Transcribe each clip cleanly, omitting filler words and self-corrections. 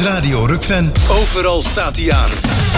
Radio Rukven. Overal staat hij aan.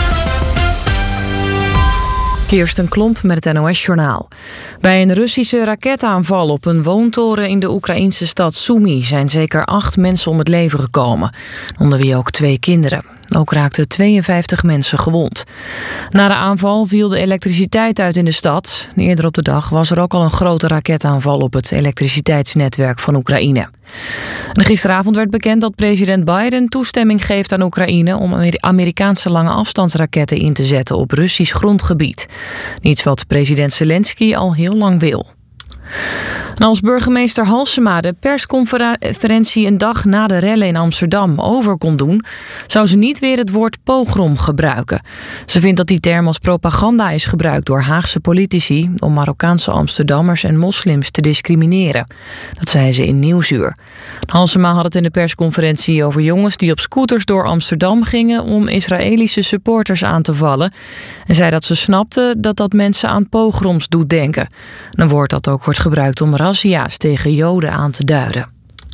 Kirsten Klomp met het NOS-journaal. Bij een Russische raketaanval op een woontoren in de Oekraïnse stad Sumy zijn zeker 8 mensen om het leven gekomen, onder wie ook 2 kinderen. Ook raakten 52 mensen gewond. Na de aanval viel de elektriciteit uit in de stad. Eerder op de dag was er ook al een grote raketaanval op het elektriciteitsnetwerk van Oekraïne. En gisteravond werd bekend dat president Biden toestemming geeft aan Oekraïne om Amerikaanse lange afstandsraketten in te zetten op Russisch grondgebied. Iets wat president Zelensky al heel lang wil. En als burgemeester Halsema de persconferentie een dag na de rellen in Amsterdam over kon doen, zou ze niet weer het woord pogrom gebruiken. Ze vindt dat die term als propaganda is gebruikt door Haagse politici om Marokkaanse Amsterdammers en moslims te discrimineren. Dat zei ze in Nieuwsuur. Halsema had het in de persconferentie over jongens die op scooters door Amsterdam gingen om Israëlische supporters aan te vallen. En zei dat ze snapte dat dat mensen aan pogroms doet denken. Een woord dat ook wordt gebruikt om razzia's tegen Joden aan te duiden.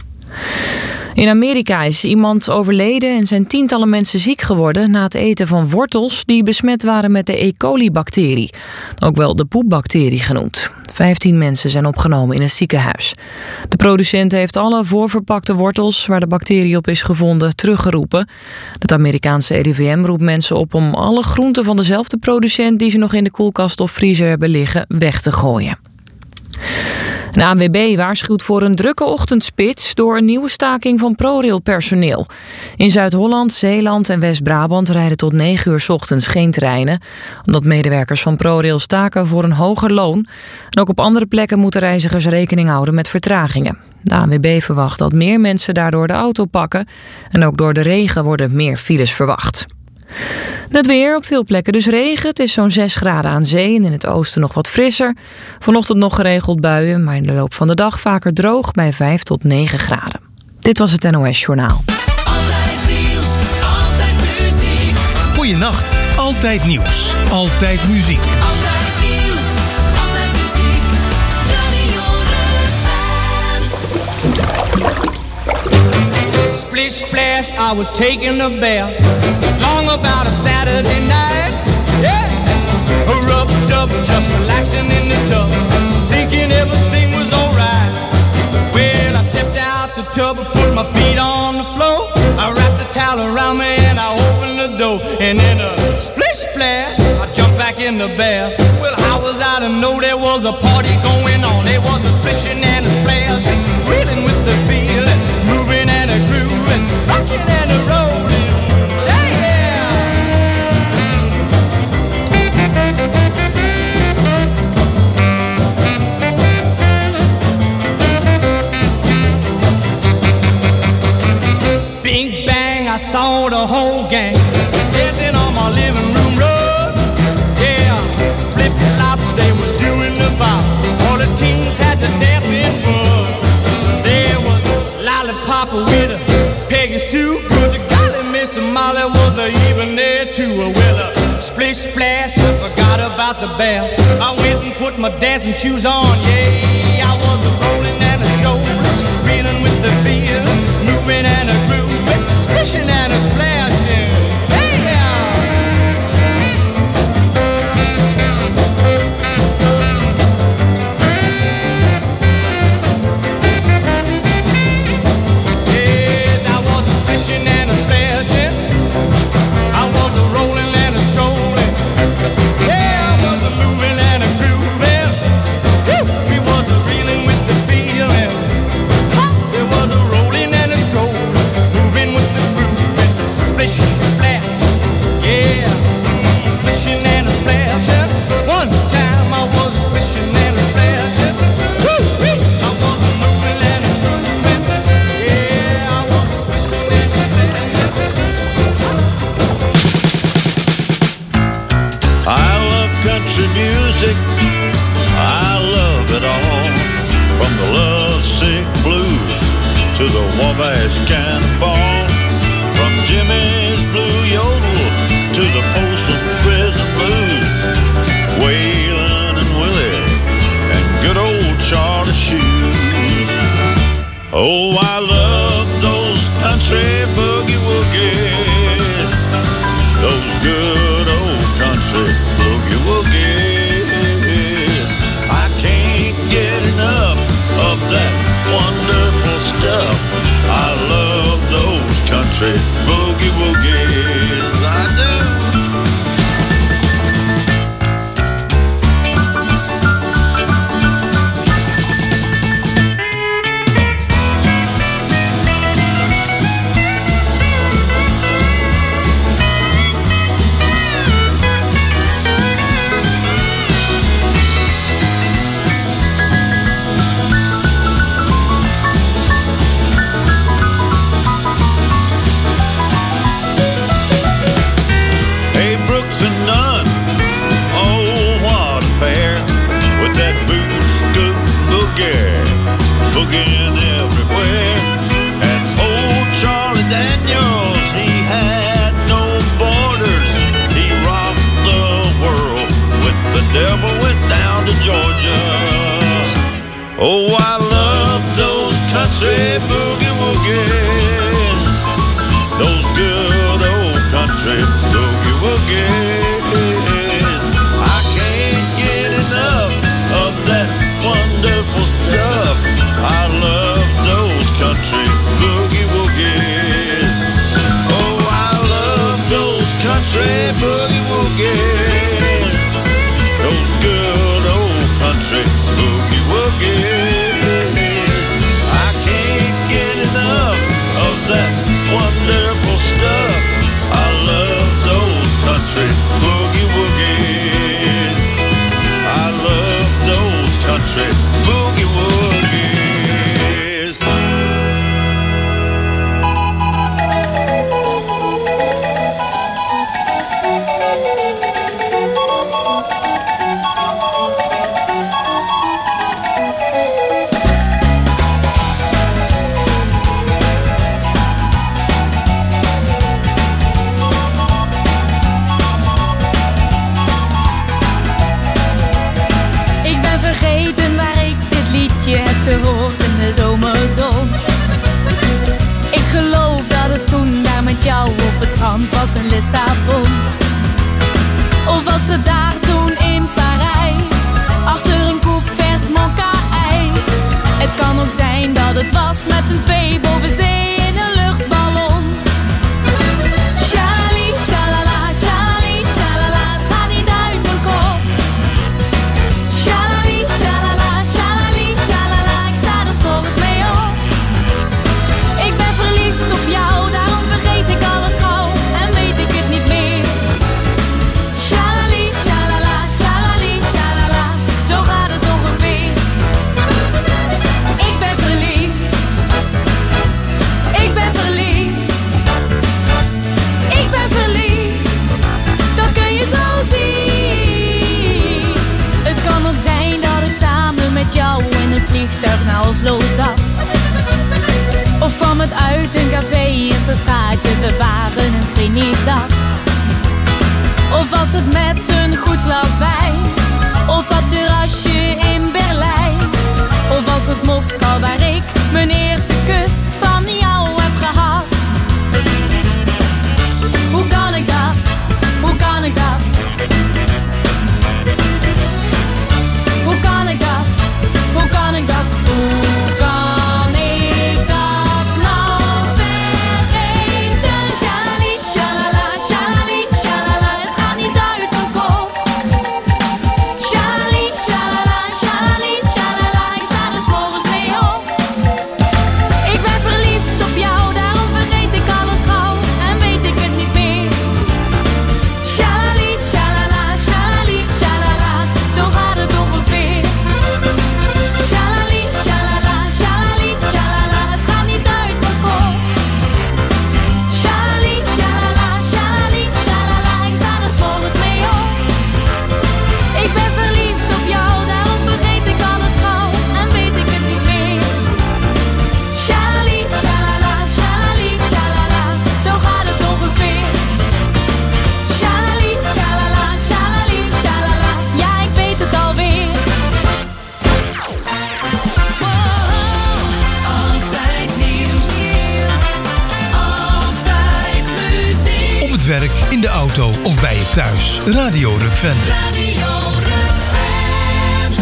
In Amerika is iemand overleden en zijn tientallen mensen ziek geworden na het eten van wortels die besmet waren met de E. coli-bacterie, ook wel de poepbacterie genoemd. 15 mensen zijn opgenomen in het ziekenhuis. De producent heeft alle voorverpakte wortels waar de bacterie op is gevonden teruggeroepen. Het Amerikaanse RIVM roept mensen op om alle groenten van dezelfde producent die ze nog in de koelkast of vriezer hebben liggen weg te gooien. De ANWB waarschuwt voor een drukke ochtendspits door een nieuwe staking van ProRail-personeel. In Zuid-Holland, Zeeland en West-Brabant rijden tot 9 uur 's ochtends geen treinen, omdat medewerkers van ProRail staken voor een hoger loon. En ook op andere plekken moeten reizigers rekening houden met vertragingen. De ANWB verwacht dat meer mensen daardoor de auto pakken. En ook door de regen worden meer files verwacht. Het weer, op veel plekken dus regen. Het is zo'n 6 graden aan zee en in het oosten nog wat frisser. Vanochtend nog geregeld buien, maar in de loop van de dag vaker droog bij 5 tot 9 graden. Dit was het NOS Journaal. Altijd nieuws, altijd muziek. Goeienacht, altijd nieuws, altijd muziek. Altijd nieuws, altijd muziek. Radio Rukven. Splish splash, I was taking a bath. Long about a Saturday night, yeah. Rubbed up, just relaxing in the tub, thinking everything was alright. Well, I stepped out the tub and put my feet on the floor. I wrapped the towel around me and I opened the door. And in a splish splash, I jumped back in the bath. Well, how was I to know there was a party going on? There was a splishing and a splash, reeling with the feeling, moving and a grooving, rocking and a rolling. I saw the whole gang dancing on my living room rug. Yeah, flip-flop, they was doing the bop. All the teens had the dancing bug. There was Lollipop with a Peggy Sue, but the golly Miss Molly was even there too. Well, splish splash, I forgot about the bath. I went and put my dancing shoes on. Yeah, I was a rolling and a strolling, reeling with the feel, moving and a grooving, splishing and a splashing. Hey, yes, I was a splishing and a splashing. I was a rolling and a strolling. Yeah, I was a moving and a grooving. Woo! We was a reeling with the feeling. There was a rolling and a strolling, moving with the grooving. Splish, splash, yeah, splishing and a splashing. One time I was splishing and a splashing. Woo-wee! I was a moving and a grooving. Yeah, I was splishing and a splashing. I love country music, I love it all. From the lovesick blues to the Wabash Cannonball. From Jimmy's Blue Yodel to the Folsom Prison Blues. Waylon and Willie and good old Charlie Shoes. Oh, I love those country boogie woogie in Lissabon. Of was het daar toen in Parijs, achter een koep vers mokka-ijs. Het kan ook zijn dat het was met z'n twee boven zee in een luchtballon. Shalali, shalala, shalali, shalala, het gaat niet uit mijn kop. Shalali, shalala, shalali, shalala, ik sta er 's morgens mee op. Ik ben verliefd op jou, daarom vergeet ik alles gauw en weet ik het niet meer. Shalali, shalala, shalali, shalala, zo gaat het ongeveer. Ik ben verliefd. Ik ben verliefd. Ik ben verliefd. Dat kun je zo zien. Het kan ook zijn dat ik samen met jou in het vliegtuig naar Oslo zat. Of kwam het uit een café in zo'n straatje, we waren in Trinidad. Of was het met een goed glas wijn, op dat terrasje in Berlijn. Of was het Moskou waar ik mijn eerste kus van jou heb gehad. Hoe kan ik dat? Hoe kan ik dat? Hoe kan ik dat? Hoe kan ik dat? Hoe kan ik dat nou vergeten? Shalali, shalala, shalali, shalala, het gaat niet uit mijn kop. Shalali, shalala, shalali, shalala, ik sta er 's morgens mee op. Ik ben verliefd op jou, daarom vergeet ik alles gauw en weet ik het niet meer. Shalali, shalala, shalali, shalala, zo gaat het ongeveer. Shalali, shalala, shalali, shalala, het gaat niet uit mijn kop. Shalali, shalala, shalali, shalala, ik sta er 's morgens mee op. Ik ben verliefd op jou, daarom vergeet ik alles gauw en weet ik het niet meer. Shalali, shalala, shalali, shalala, zo gaat het ongeveer. Shalali, shalala, shalali, shalala, ja ik weet het alweer. Altijd nieuws, altijd muziek. Op het werk, in de auto of bij je thuis. Radio Rock-fan. Radio Rock-fan.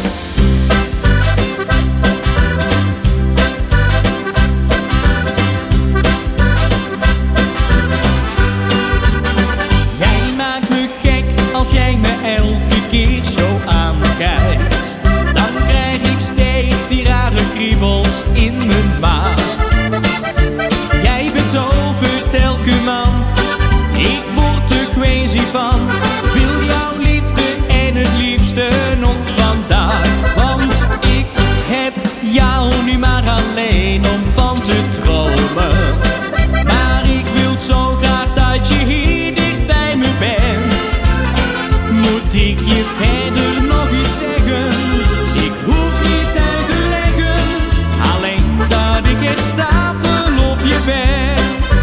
Jij maakt me gek als jij me elke keer zo aankijkt. Dan krijg ik steeds die rare kriebels in mijn maag. Jij betovert elke man, ik word er crazy van. Wil jouw liefde en het liefste nog vandaag. Want ik heb jou nu maar alleen om van te dromen. Maar ik wil zo graag dat je hier dicht bij me bent. Moet ik je verder nog iets zeggen? Ik hoef niet uit te leggen, alleen dat ik het stapel op je ben.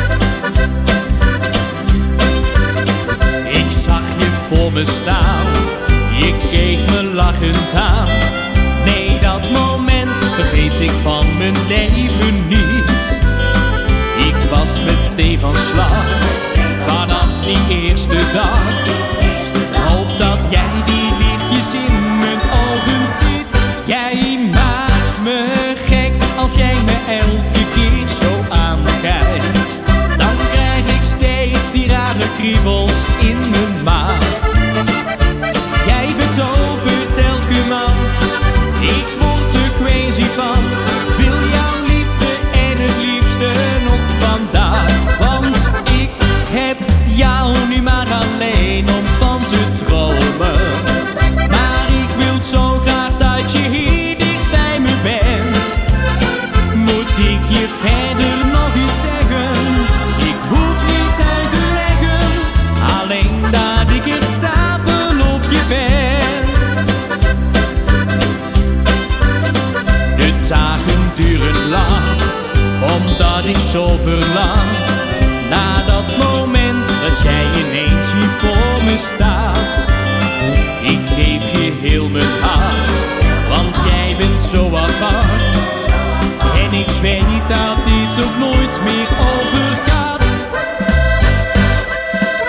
Ik zag je voor me staan, je keek me lachend aan. Nee, dat moment vergeet ik van mijn leven niet. Ik was meteen van slag, vanaf die eerste dag. Hoop dat jij die lichtjes in mijn ogen ziet. Jij maakt me gek als jij me elke keer zo aankijkt. Dan krijg ik steeds die rare kriebels in mijn maag. Jij betovert elke man, ik word er crazy van. Wil jouw liefde en het liefste nog vandaag. Want ik heb jou nu maar alleen om van te dromen. Maar ik wil zo graag dat je hier dicht bij me bent. Moet ik je verder nog iets zeggen? Ik hoef niet uit te leggen, alleen dat ik het stapel op je ben. De dagen duren lang, omdat ik zo verlang naar dat moment dat jij ineens hier voor me staat. Ik geef je heel mijn hart, want jij bent zo apart. En ik weet dat dit ook nooit meer overgaat.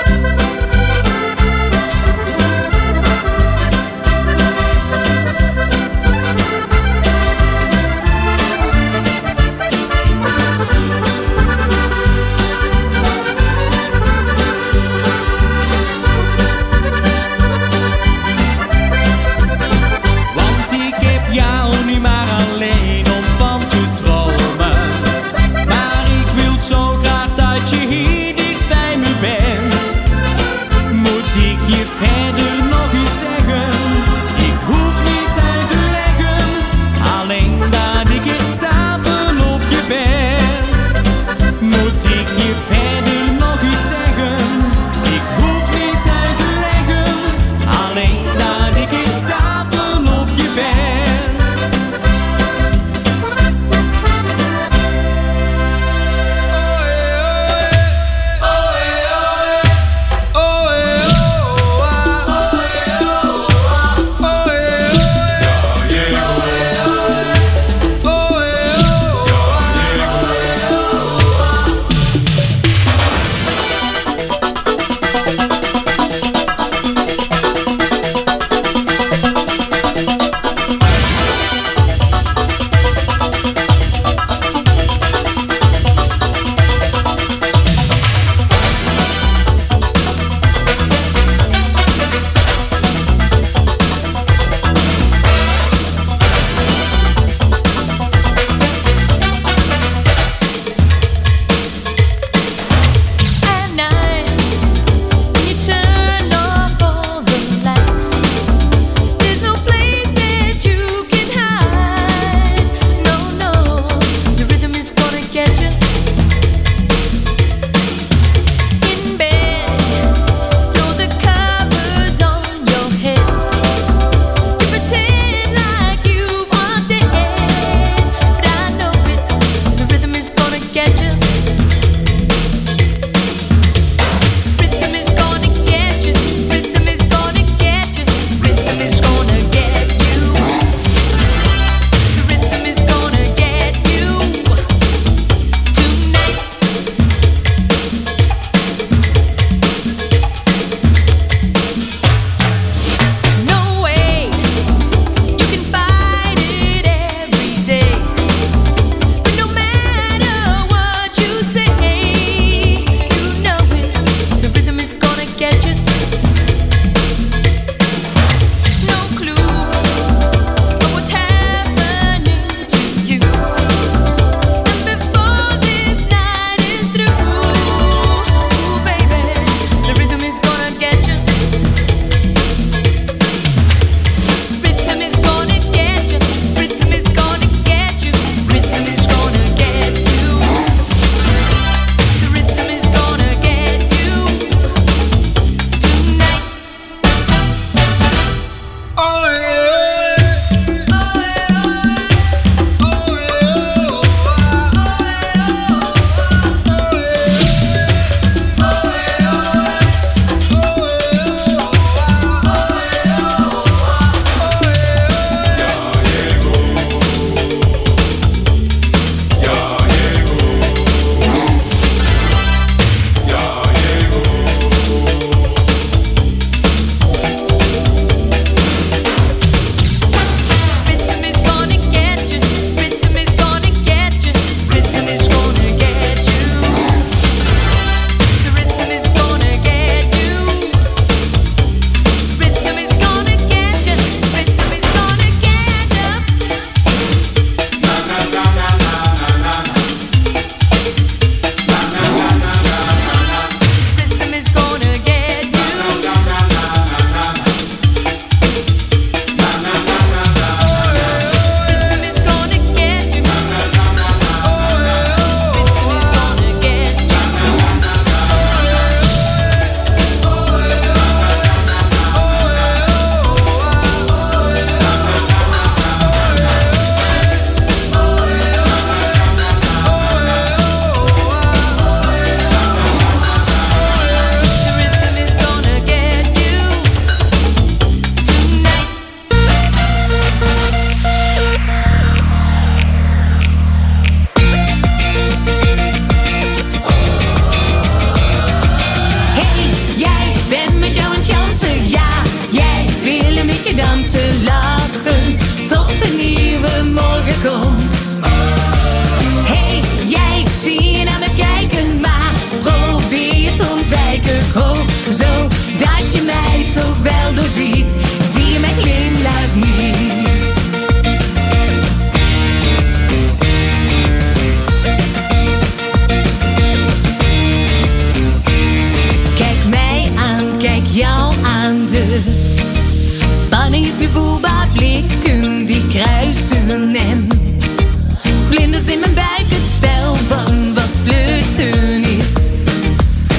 stapelen op je bed.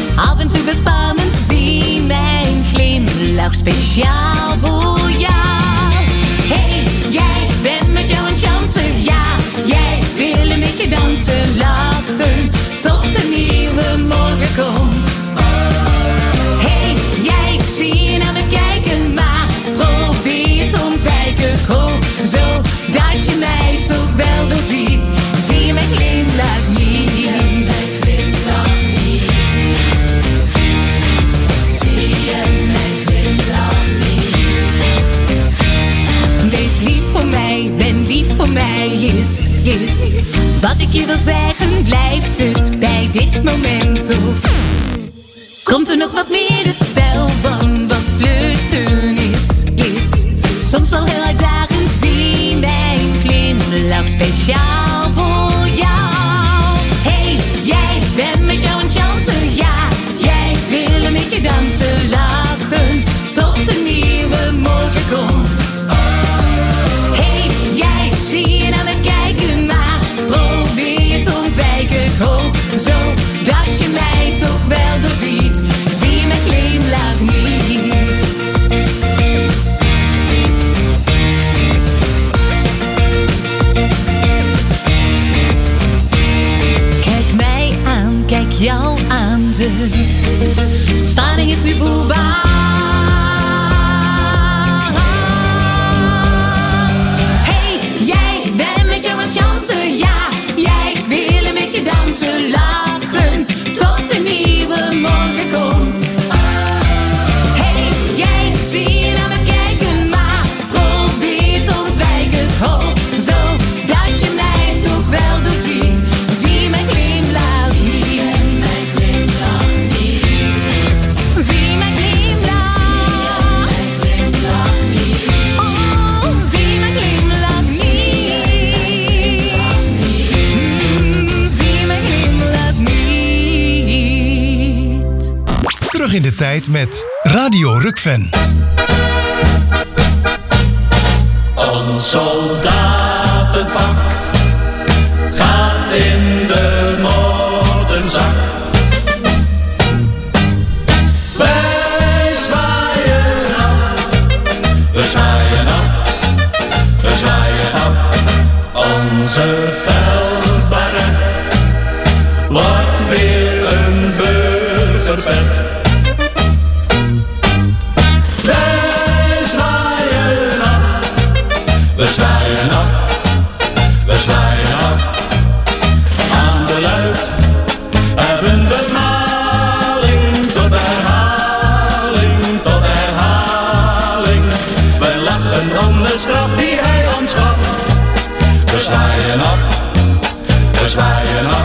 speciaal voor jou. Wat ik je wil zeggen, blijft het bij dit moment of komt er nog wat meer? Het spel van wat flirten is soms al heel uitdagend. Zie mijn glimlach speciaal voor jou. Hey, jij bent met jou een chance, ja. Jij wil met je dansen, lachen tot een nieuwe morgen komt. Hey, jij zie je naar me kijken, maar probeer je te ontwijken. Ik hoop zo dat je mij toch wel doorziet. Zie mijn glimlach niet. Kijk mij aan, kijk jou aan. De spanning is nu voelbaar. Chance, ja, jij wil met je dansen, lachen tot een nieuwe morgen komt. Hey, jij zie je naar me kijken, maar probeer te ontwijken. Ik hoop zo dat je mij toch wel doorziet. Zie mijn glimlach niet, mijn glimlach niet. Zie mijn glimlach, niet. Oh, zie mijn glimlach niet. Terug in de tijd met Radio Rukven. Ons soldatenpak gaat in de moddenzak. Wij zwaaien af, we zwaaien af, we zwaaien af. Onze veldbaret wordt weer een burgerbed. We zwaaien af, we zwaaien af. Aan de luid hebben we maling tot herhaling, tot herhaling. We lachen om de straf die hij ons gaf. We zwaaien af, we zwaaien af.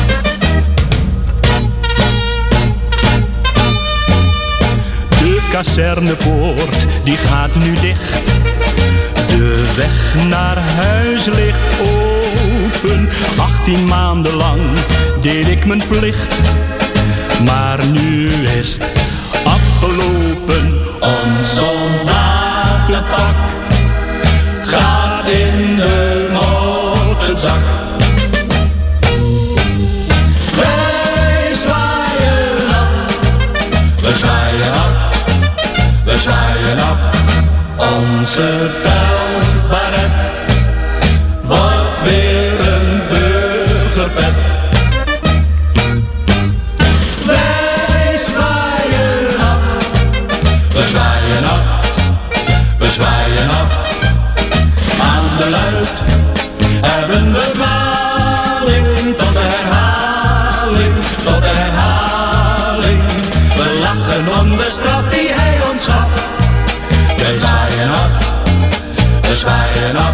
De kazernepoort die gaat nu dicht. De weg naar huis ligt open. 18 maanden lang deed ik mijn plicht. Maar nu is het afgelopen. Ons soldatenpak gaat in de motorzak. Wij zwaaien af, we zwaaien af, we zwaaien af. Onze veldbaret wordt weer een burgerpet. Wij zwaaien af, we zwaaien af, we zwaaien af. Aan de luid hebben we maling tot de herhaling, tot de herhaling. We lachen om de straf die hij ons gaf. We zwaaien af, we zwaaien af.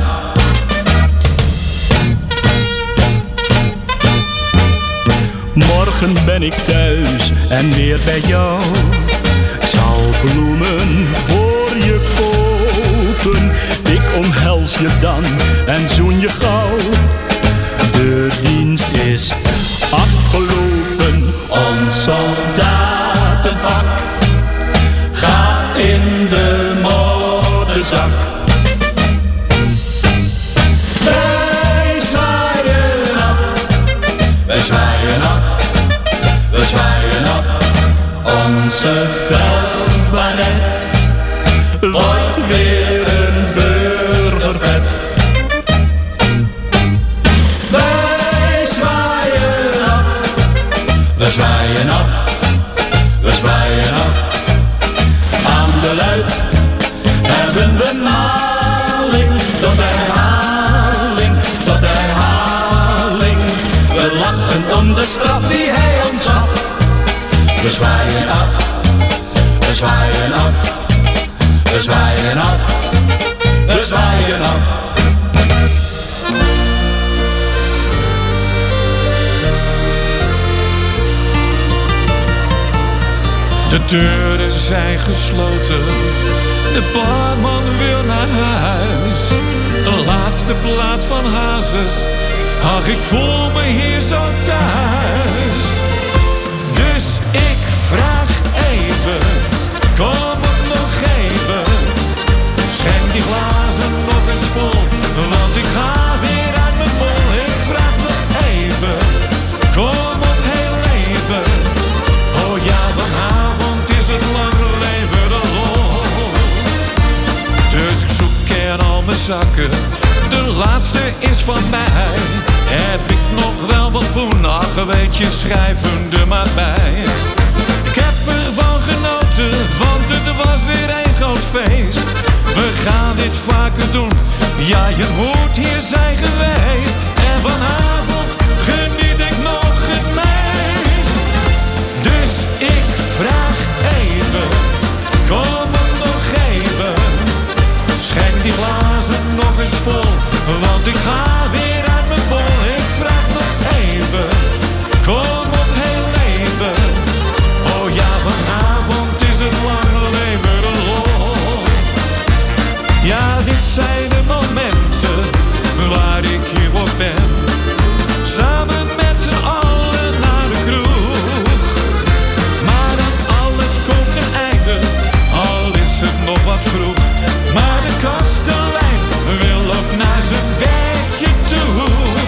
Morgen ben ik thuis en weer bij jou. Ik zal bloemen voor je kopen. Ik omhels je dan en zoen je gauw. De dienst is afgelopen. Ons soldatenpak gaat in de motorzak. Wij zwaaien af, wij zwaaien af, we zwaaien af. Onze veldbaret wordt weer een burgerbed. Wij zwaaien af, we zwaaien af, we zwaaien af. Aan de luid hebben we maling tot herhaling, tot herhaling. We lachen om de straf die hij ons gaf. We zwaaien af, we zwaaien af, we zwaaien af, we zwaaien af. deuren zijn gesloten, de barman wil naar huis. De laatste plaat van Hazes, ach, ik voel me hier zo thuis. Dus ik vraag even, kom het nog even. Schenk die glazen nog eens vol, want ik ga weer uit mijn bol. Ik vraag nog even, kom op heel even. Oh ja, vanavond is het lang leven de lol. Dus ik zoek in al mijn zakken, de laatste is van mij. Heb ik nog wel wat poen, ach, weet je, schrijven er maar bij. Ik heb ervan genoten, want het was weer een groot feest. We gaan dit vaker doen, ja, je moet hier zijn geweest. En vanavond geniet ik nog het meest. Dus ik vraag even, kom het nog even. Schenk die glazen nog eens vol, want ik ga weer uit mijn bol. Ik vraag nog even, kom op heel even. Oh ja, vanavond is het lang leven de lol. Ja, dit zijn de momenten waar ik hier voor ben. Samen met z'n allen naar de kroeg. Maar dan alles komt een einde, al is het nog wat vroeg. Maar de kastelein wil ook naar zijn bedje toe.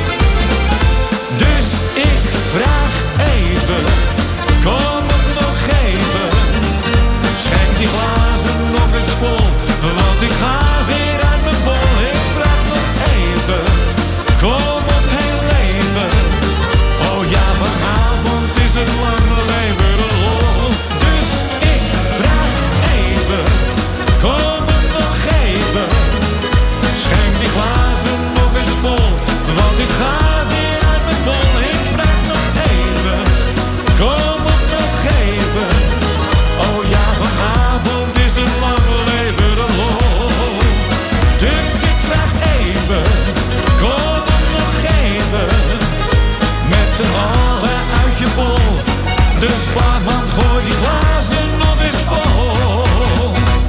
Dus ik vraag even, kom het nog even. Schenk die glazen nog eens vol, want ik ga weer uit mijn bol. Ik vraag nog even, kom op heel even. Oh ja, vanavond is het lange leven de lol. Dus ik vraag even, kom het nog even. Schenk die glazen nog eens vol, want ik ga weer uit mijn bol. Ik vraag nog even, kom op nog even. Oh ja, vanavond is het lange leven de lol. Dus ik vraag even, kom op nog even. Met z'n allen uit je bol. Dus barman, gooi die glazen nog eens vol.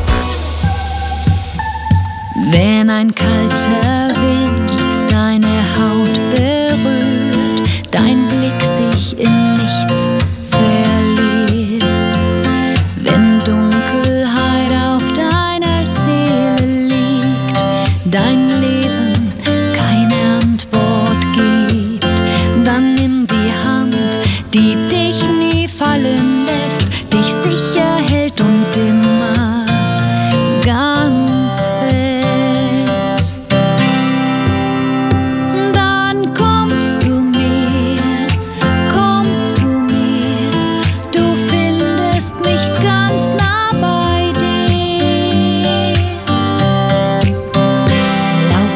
Wenn ein kalter Wind deine Haut berührt, dein Blick sich in nichts verliert, wenn Dunkelheit auf deiner Seele liegt, dein Leben keine Antwort gibt, dann nimm die Hand, die dich nie fallen lässt, dich sicher hält und immer ganz fest. Dann komm zu mir, du findest mich ganz nah bei dir. Lauf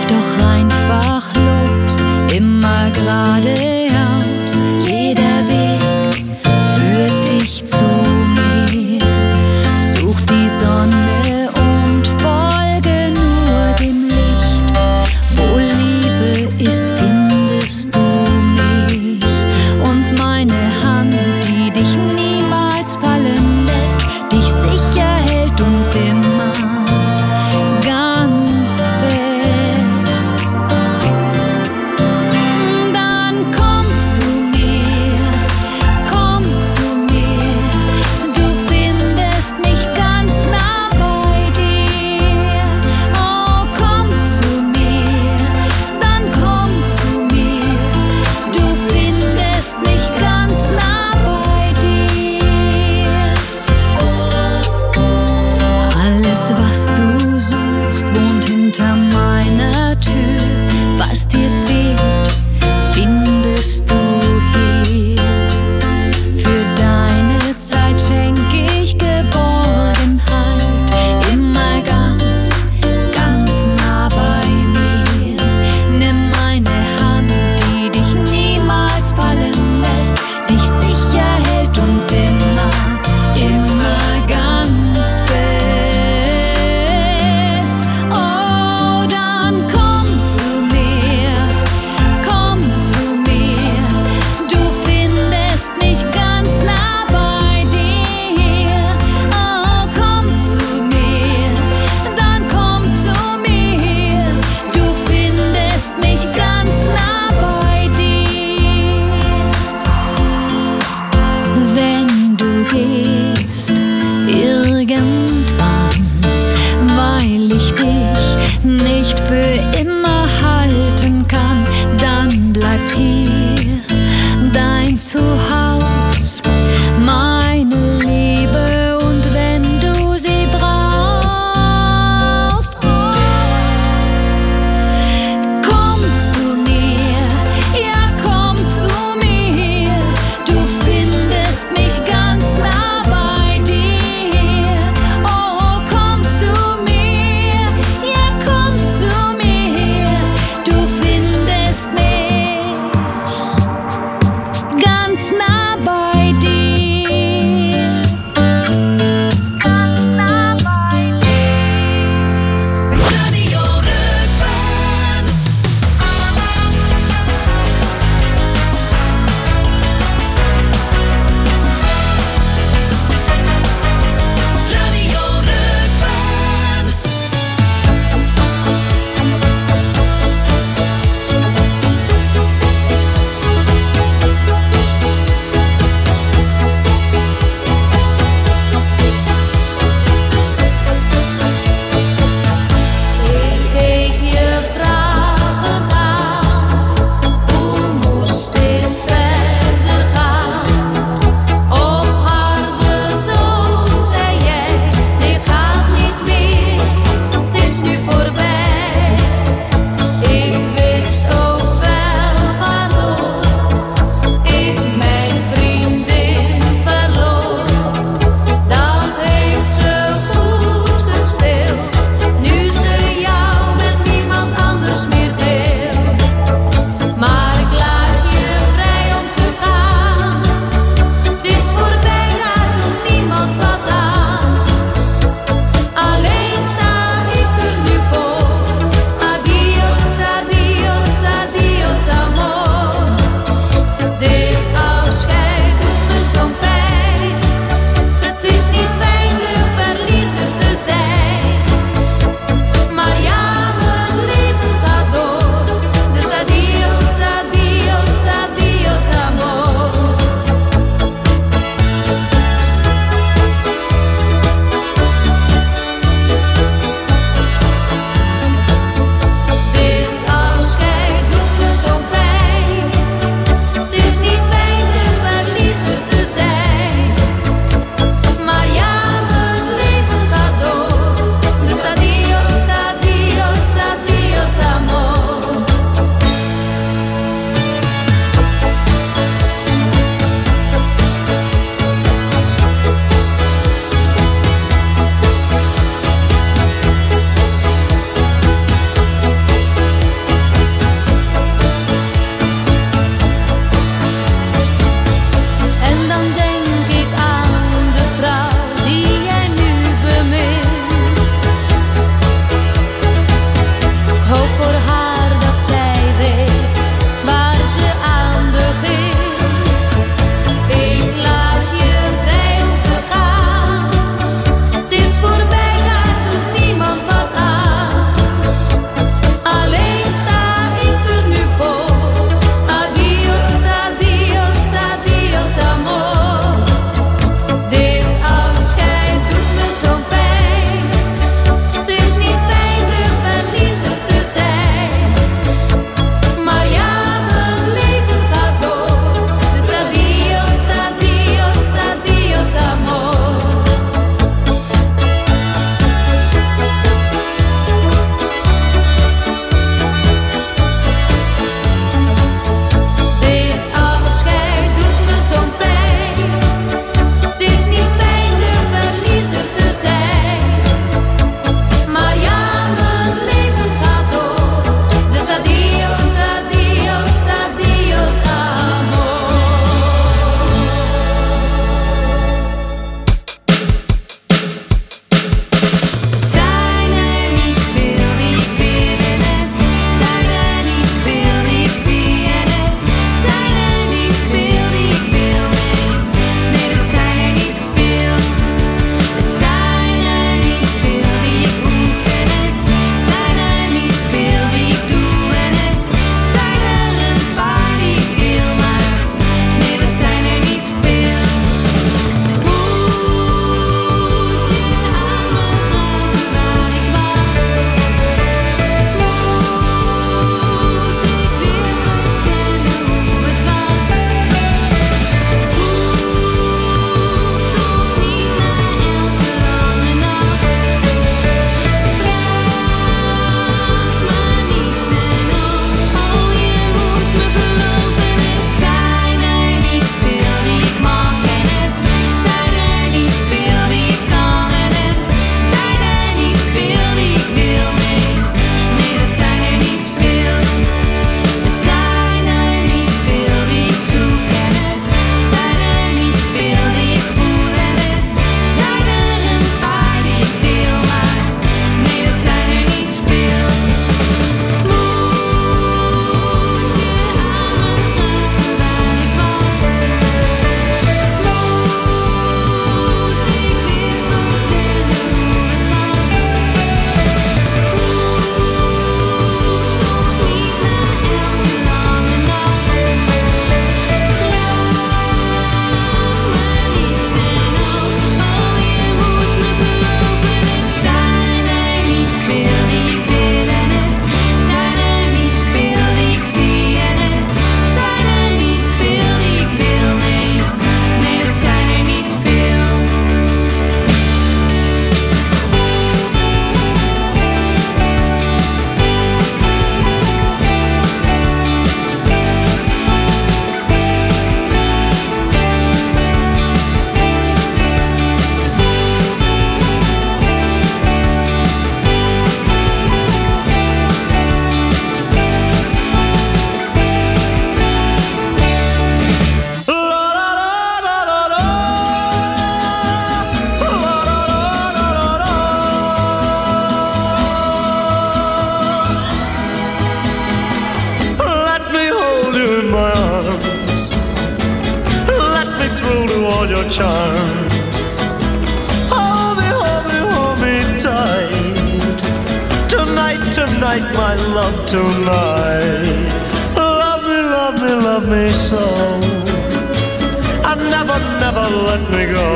all your charms. Hold me, hold me, hold me tight. Tonight, tonight, my love, tonight. Love me, love me, love me so. And never, never let me go.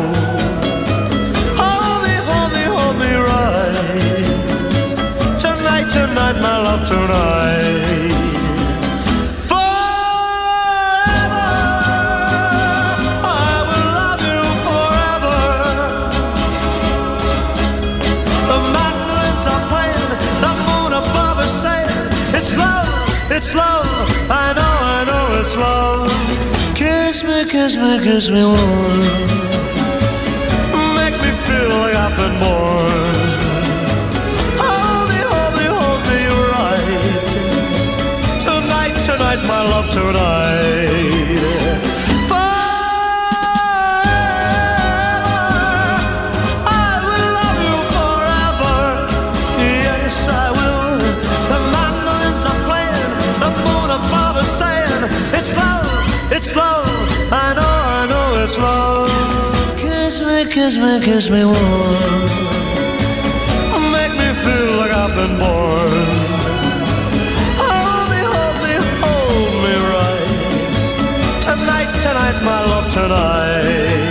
Hold me, hold me, hold me right. Tonight, tonight, my love, tonight. It's love, I know it's love. Kiss me, kiss me, kiss me warm. Make me feel like I've been born. Hold me, hold me, hold me right. Tonight, tonight, my love, tonight. It's love, I know it's love. Kiss me, kiss me, kiss me warm. Make me feel like I've been born. Hold me, hold me, hold me right. Tonight, tonight, my love, tonight.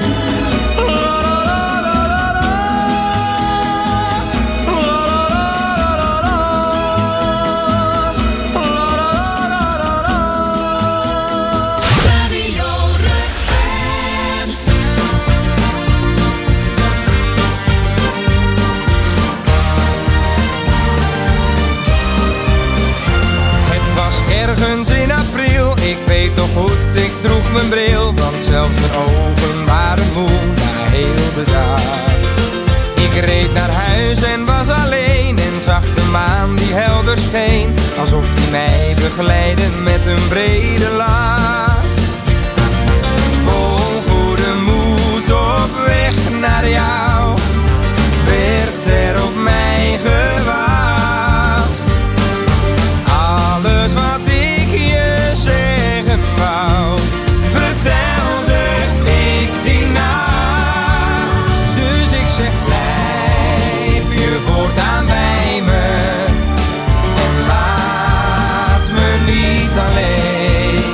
Ergens in april, ik weet nog goed, ik droeg mijn bril. Want zelfs mijn ogen waren moe na heel de dag. Ik reed naar huis en was alleen en zag de maan die helder scheen. Alsof die mij begeleidde met een brede lach. Vol goede moed op weg naar jou, werd er op mij gewacht. Alles wat ik je zeggen wou, vertelde ik die nacht. Dus ik zeg, blijf je voortaan bij me en laat me niet alleen.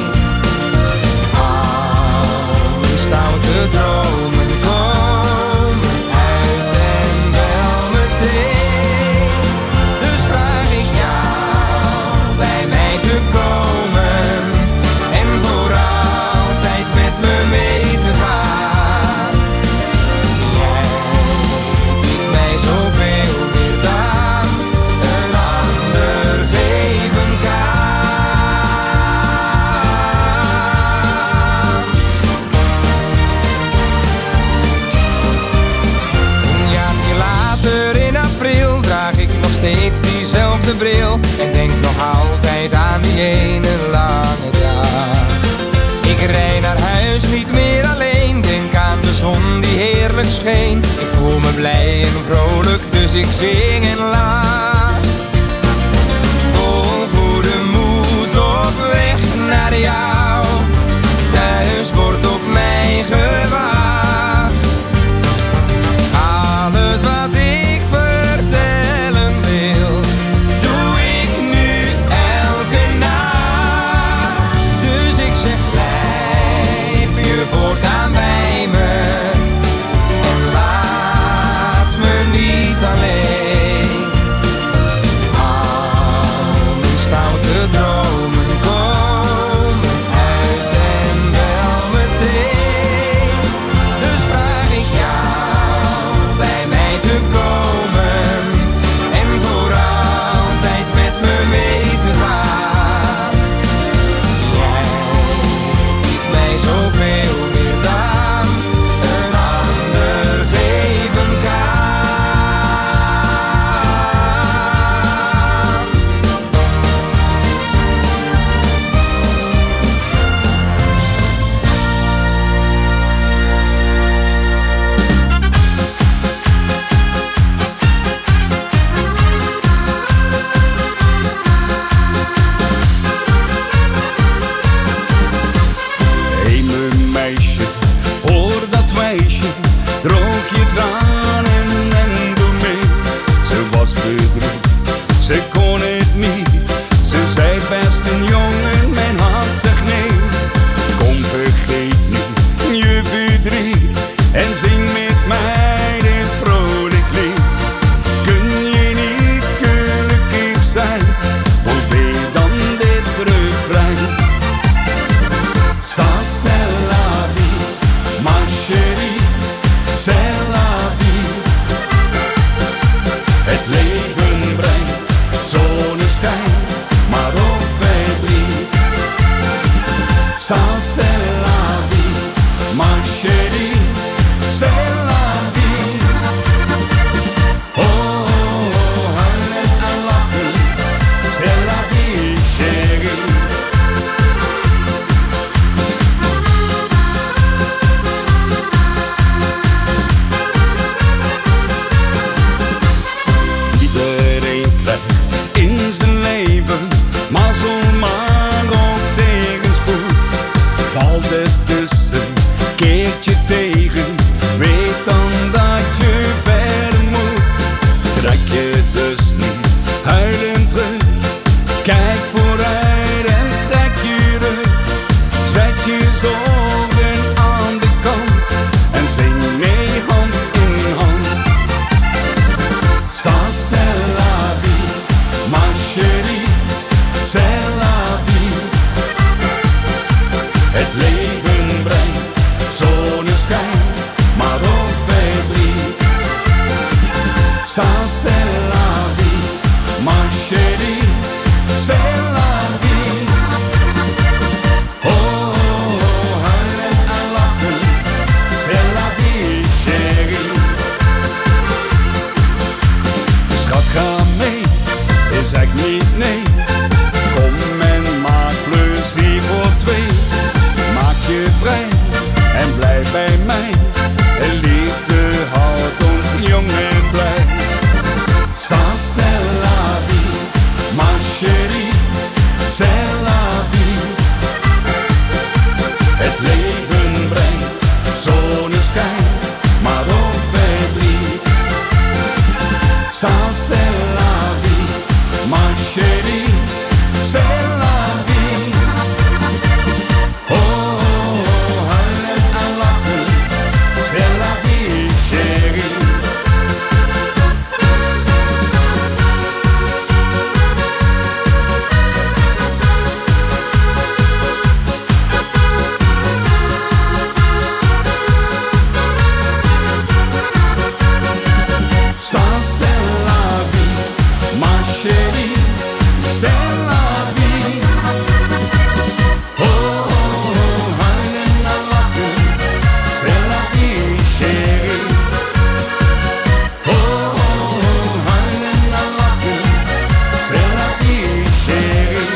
Alle stoute dromen komen uit en wel meteen. Dus vraag ik jou bij mij te komen en voor altijd met me mee te gaan. Jij biedt mij zoveel meer dan een ander geven kan. Een jaartje later in april draag ik nog steeds diezelfde bril en denk nog altijd aan die ene lange dag. Ik rijd naar huis niet meer alleen, denk aan de zon die heerlijk scheen. Ik voel me blij en vrolijk, dus ik zing en lach. Vol goede moed op weg naar jou, thuis wordt op mij gewacht. Alles wat ik vertellen wil, doe ik nu elke nacht. Dus ik zeg, blijf je voortaan bij me en laat me niet alleen. Ze kon het niet, ze zei best een jongen, mijn hart zegt nee. Kom vergeet nu je verdriet en zing met mij dit vrolijk lied. Kun je niet gelukkig zijn, probeer dan dit refrein. Ça c'est la vie, ma chérie, c'est la vie. Het leven brengt zonneschijn, maar ook verdriet. Ça c'est la vie, ma chérie, c'est la vie. Oh, oh, oh, huilen en lachen, c'est la vie, chérie. Iedereen krijgt in zijn leven mazzel, maar ook tegenspoed. Valt er tussen, keert je tegen, weet dan dat je verder moet. Trek je dus niet huilend terug, kijk vooruit en strek je rug. Zet je zorgen aan de kant en zing mee hand in hand. Ça c'est la vie, ma chérie, c'est la vie. Het leven brengt zonneschijn, maar ook verdriet. Ça c'est la vie, ma chérie, c'est la vie. Oh, oh, oh, huilen en lachen, c'est la vie, chérie. Schat, ga mee, en zeg niet nee. Kom en maak plezier voor twee. Maak je vrij en blijf bij mij. En liefde houdt ons jong en blij. Ça c'est la vie, ma chérie, c'est la vie. Het leven brengt zonneschijn, maar ook verdriet. Ça c'est la vie, ma chérie, c'est la vie. Oh, oh, oh, huilen en lachen, c'est la vie, chérie. Ça c'est la vie, ma chérie, c'est la vie. Oh, oh, oh, huilen en lachen, c'est la vie, chérie. Oh, oh, oh, huilen en lachen, c'est la vie, chérie.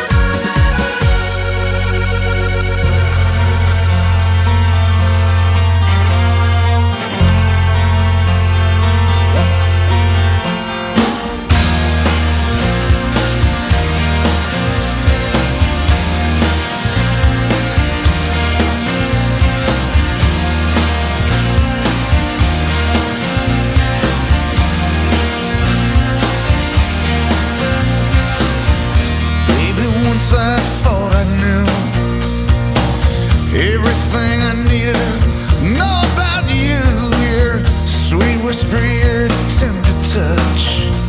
Maybe once I thought I knew everything I needed to know about you. Your sweet whisper, your tender touch.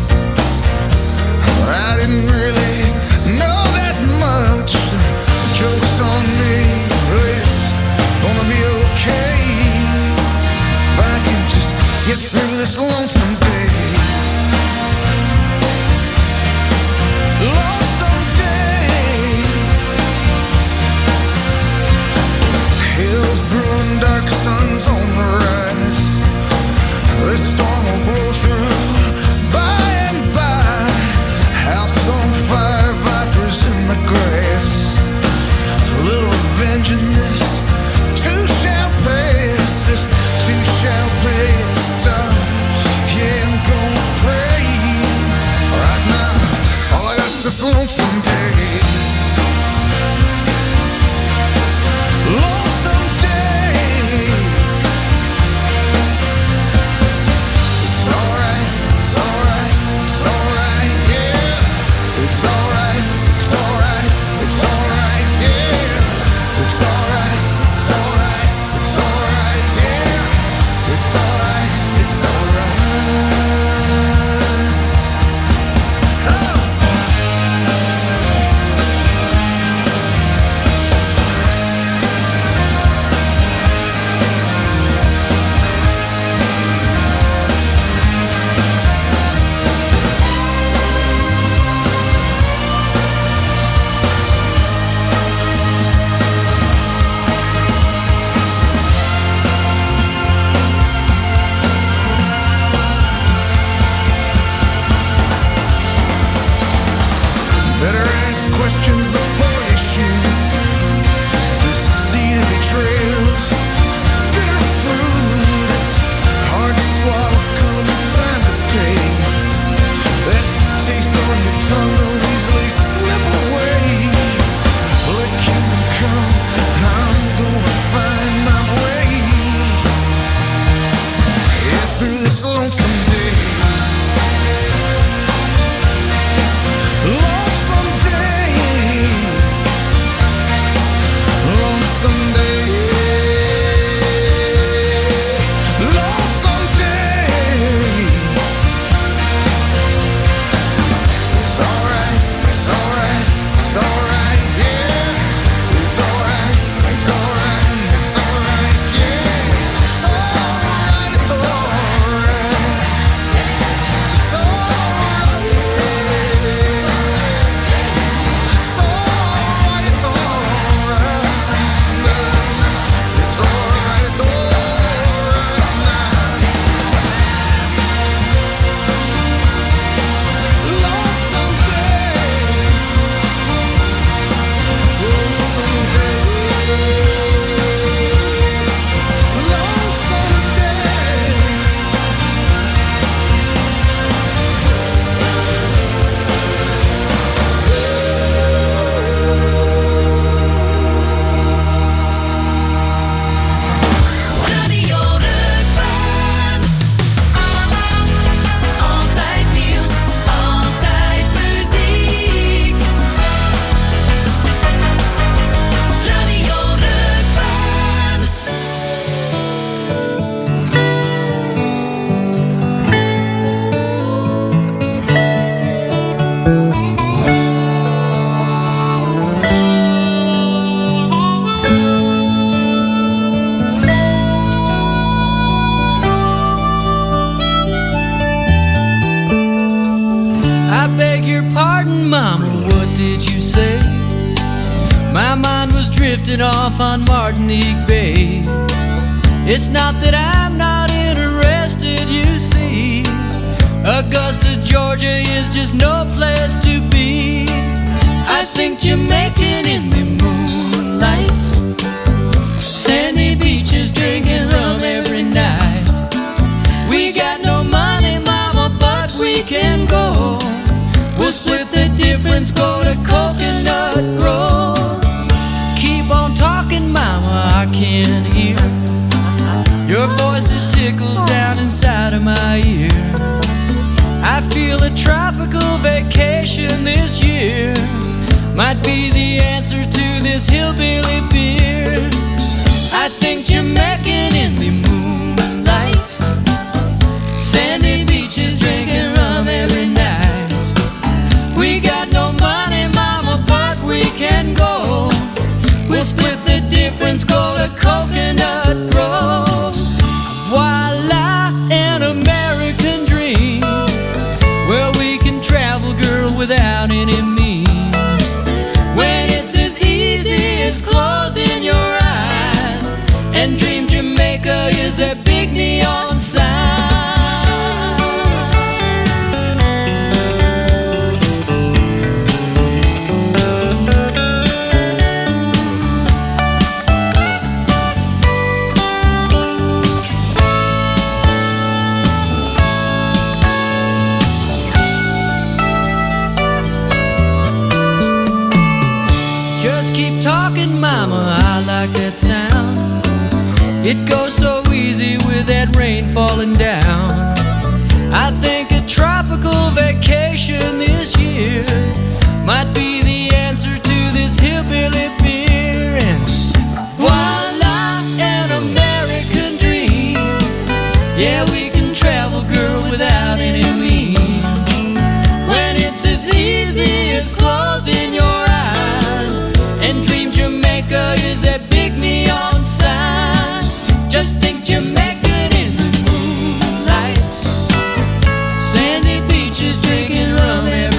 But I didn't really know that much. Joke's on me, but it's gonna be okay if I can just get through this lonesome day. Lonesome day. Hills brewing, dark suns on the rise. This storm will blow through by and by. House on fire, vipers in the grass. A little revenge in this too shall pass. This too shall pass. Darling, yeah, I'm gonna pray right now. All I got's this lonesome day. Lonesome day. It's alright, it's alright, it's alright, yeah. Better ask questions before you shoot. Deceit and betrayals, bitter fruit. It's hard to swallow, come time to pay. That taste on your tongue don't easily slip away. Let kingdom come, I'm gonna find my way. Yeah, through this lonesome day. Lonesome day. Lonesome day. Lonesome day. It's alright, it's alright, it's alright, yeah. It's alright, it's alright, it's alright, yeah. It's alright, it's alright. It's alright. It's alright, it's alright. It's alright, it's alright. Lonesome day. Lonesome day. Lonesome Radio Rukven. Altijd nieuws, altijd muziek. Radio Rukven. I beg your pardon, Mama, what did you say? My mind was drifting off on Martinique Bay. It's not that I'm not interested, you see. Augusta, Georgia is just no place to be. I think Jamaican in the moonlight, sandy beaches drinking rum every night. We got no money, Mama, but we can go. We'll split the difference, go to Coconut Grove. Keep on talking, Mama, I can hear your voice, it tickles down inside of my ear. I feel a tropical vacation this year might be the answer to this hillbilly beer. I think Jamaican in the moonlight, sandy beaches drinking rum every night. We got no money, Mama, but we can go. We'll split the difference, go to Coconut Grove. Voila, an American dream, where we can travel, girl, without any means. When it's as easy as closing your eyes and dream Jamaica is their big neon sign. Just keep talking, Mama, I like that sound. It goes so easy with that rain falling down. I think a tropical vacation this year might be the answer to this hillbilly beer. And voila, an American dream. Yeah, we can travel, girl, without any means. When it's as easy as closing your eyes and dream Jamaica is that big neon sign. Just think Jamaican in the moonlight, sandy beaches drinking rum every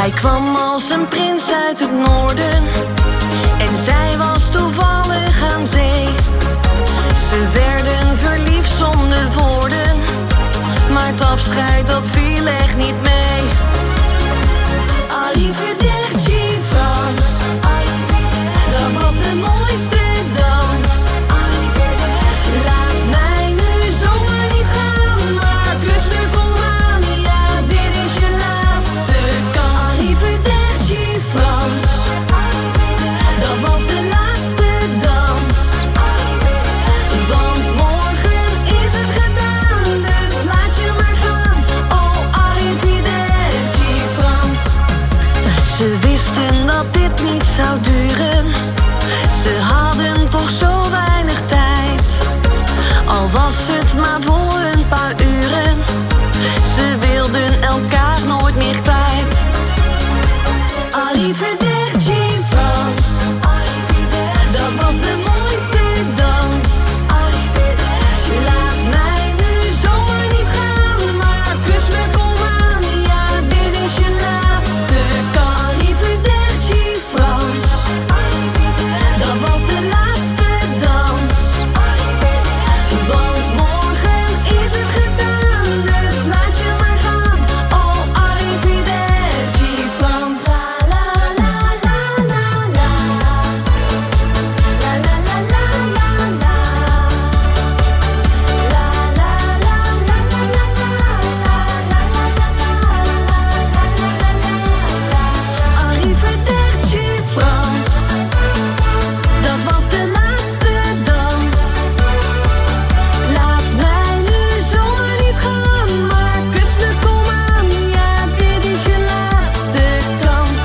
Hij kwam als een prins uit het noorden en zij was toevallig aan zee. Ze werden verliefd zonder woorden, maar het afscheid dat viel echt niet mee. Arrivederci Frans, dat was de mooiste dans. Laat mij nu zomaar niet gaan, maar kus me, kom aan, ja, dit is je laatste kans. Arrivederci Frans, dat was de laatste dans. Want morgen is het gedaan, dus laat je maar gaan. Oh, arrivederci Frans. Ze wisten dat dit niet zou duren, ze hadden toch zo weinig tijd. Al was het maar voor een paar uren, ze wilden elkaar nooit meer kwijt. Arrivederci Frans, dat was de mooiste dans. Laat mij nu zomaar niet gaan, maar kus me, kom aan, ja, dit is je laatste kans. Arrivederci Frans, dat was de laatste dans. Want morgen is het gedaan, dus laat je maar gaan. Oh, arrivederci Frans. La la la la la la. La la la la la la. La la la la la la. Arrivederci Frans, dat was de laatste dans. Laat mij nu zomaar niet gaan, maar kus me, kom aan, ja, dit is je laatste kans.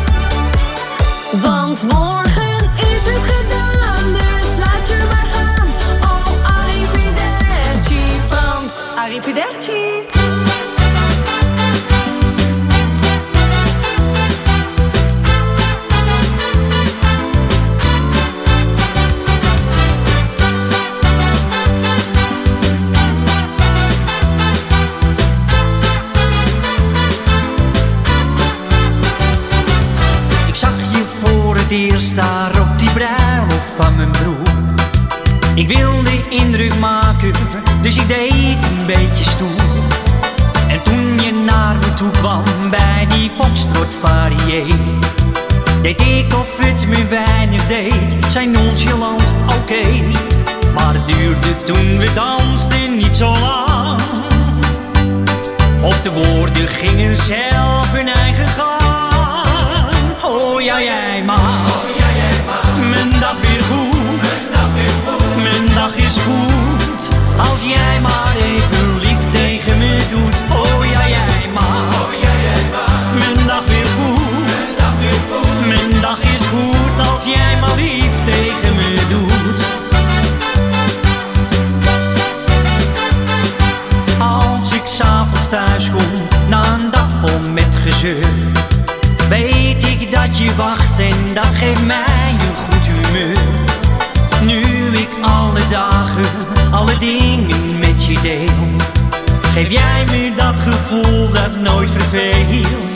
Want morgen is het gedaan, dus laat je maar gaan. Oh, arrivederci Frans. Arrivederci. Ik zag je voor het eerst daar op die bruiloft van mijn broer. Ik wilde indruk maken, dus ik deed een beetje stoer. En toen je naar me toe kwam bij die foxtrot varié, deed ik of het me weinig deed, zei nonchalant oké. Maar het duurde toen we dansten niet zo lang, of de woorden gingen zelf hun eigen gang. Oh ja, jij mag mijn dag weer goed, mijn dag is goed, als jij maar even lief tegen me doet. Oh ja, jij mag mijn dag weer goed, mijn dag is goed, als jij maar lief tegen me doet. Als ik 's avonds thuis kom, na een dag vol met gezeur, weet ik dat je wacht en dat geeft mij een goed humeur. Nu ik alle dagen, alle dingen met je deel, geef jij me dat gevoel dat nooit verveelt.